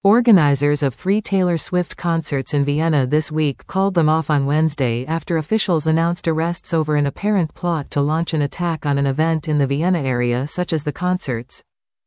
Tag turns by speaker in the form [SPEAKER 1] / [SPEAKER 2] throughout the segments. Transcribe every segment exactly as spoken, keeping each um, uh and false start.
[SPEAKER 1] Organizers of three Taylor Swift concerts in Vienna this week called them off on Wednesday after officials announced arrests over an apparent plot to launch an attack on an event in the Vienna area such as the concerts.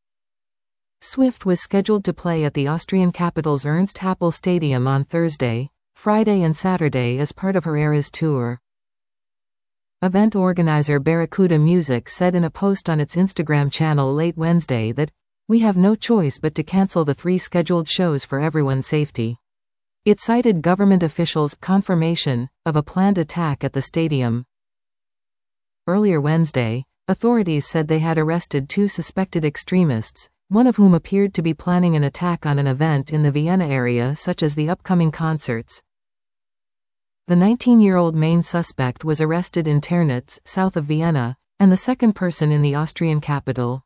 [SPEAKER 1] Swift was scheduled to play at the Austrian capital's Ernst Happel Stadium on Thursday, Friday and Saturday as part of her Eras tour. Event organizer Barracuda Music said in a post on its Instagram channel late Wednesday that, "We have no choice but to cancel the three scheduled shows for everyone's safety." It cited government officials' confirmation of a planned attack at the stadium. Earlier Wednesday, authorities said they had arrested two suspected extremists, one of whom appeared to be planning an attack on an event in the Vienna area such as the upcoming concerts. The nineteen-year-old main suspect was arrested in Ternitz, south of Vienna, and the second person in the Austrian capital.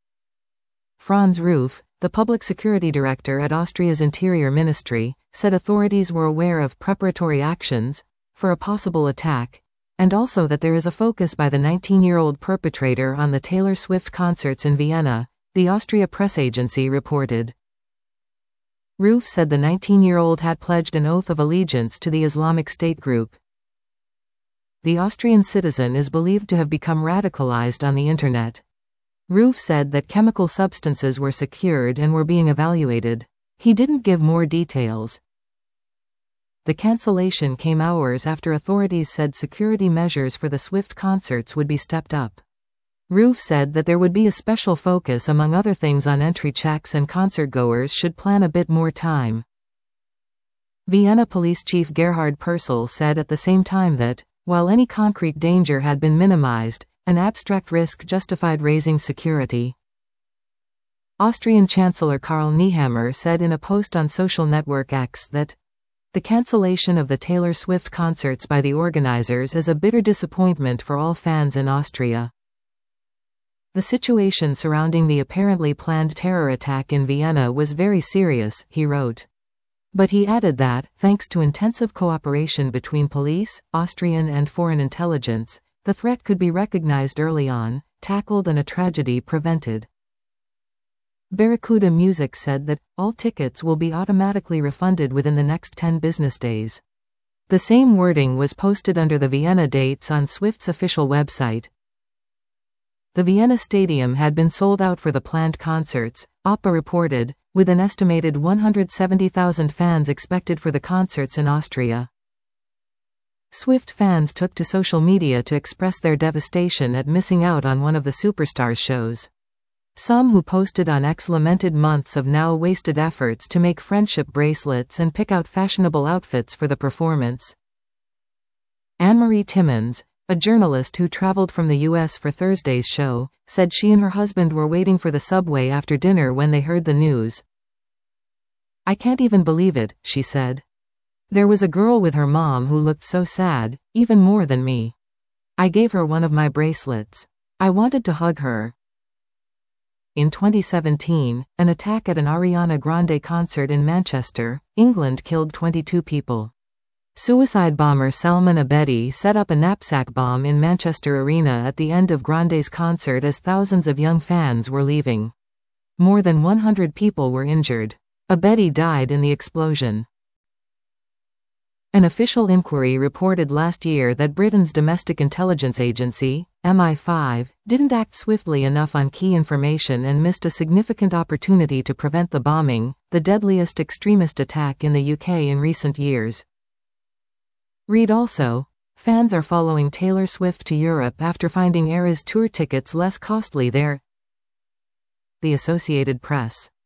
[SPEAKER 1] Franz Ruf, the public security director at Austria's Interior Ministry, said authorities were aware of preparatory actions for a possible attack, and also that there is a focus by the nineteen-year-old perpetrator on the Taylor Swift concerts in Vienna, the Austria press agency reported. Ruf said the nineteen-year-old had pledged an oath of allegiance to the Islamic State group. The Austrian citizen is believed to have become radicalized on the internet. Ruf said that chemical substances were secured and were being evaluated. He didn't give more details. The cancellation came hours after authorities said security measures for the Swift concerts would be stepped up. Ruf said that there would be a special focus among other things on entry checks and concertgoers should plan a bit more time. Vienna Police Chief Gerhard Purcell said at the same time that, while any concrete danger had been minimized, an abstract risk justified raising security. Austrian Chancellor Karl Nehammer said in a post on social network X that, "The cancellation of the Taylor Swift concerts by the organizers is a bitter disappointment for all fans in Austria." The situation surrounding the apparently planned terror attack in Vienna was very serious, he wrote. But he added that, thanks to intensive cooperation between police, Austrian and foreign intelligence, the threat could be recognized early on, tackled and a tragedy prevented. Barracuda Music said that, all tickets will be automatically refunded within the next ten business days. The same wording was posted under the Vienna dates on Swift's official website. The Vienna stadium had been sold out for the planned concerts, O P A reported, with an estimated one hundred seventy thousand fans expected for the concerts in Austria. Swift fans took to social media to express their devastation at missing out on one of the superstars' shows. Some who posted on X lamented months of now wasted efforts to make friendship bracelets and pick out fashionable outfits for the performance. Anne-Marie Timmons, a journalist who traveled from the U S for Thursday's show, said she and her husband were waiting for the subway after dinner when they heard the news. "I can't even believe it," she said. "There was a girl with her mom who looked so sad, even more than me. I gave her one of my bracelets. I wanted to hug her." In twenty seventeen, an attack at an Ariana Grande concert in Manchester, England killed twenty-two people. Suicide bomber Salman Abedi set up a knapsack bomb in Manchester Arena at the end of Grande's concert as thousands of young fans were leaving. More than one hundred people were injured. Abedi died in the explosion. An official inquiry reported last year that Britain's domestic intelligence agency, M I five, didn't act swiftly enough on key information and missed a significant opportunity to prevent the bombing, the deadliest extremist attack in the U K in recent years. Read also, fans are following Taylor Swift to Europe after finding Eras tour tickets less costly there. The Associated Press.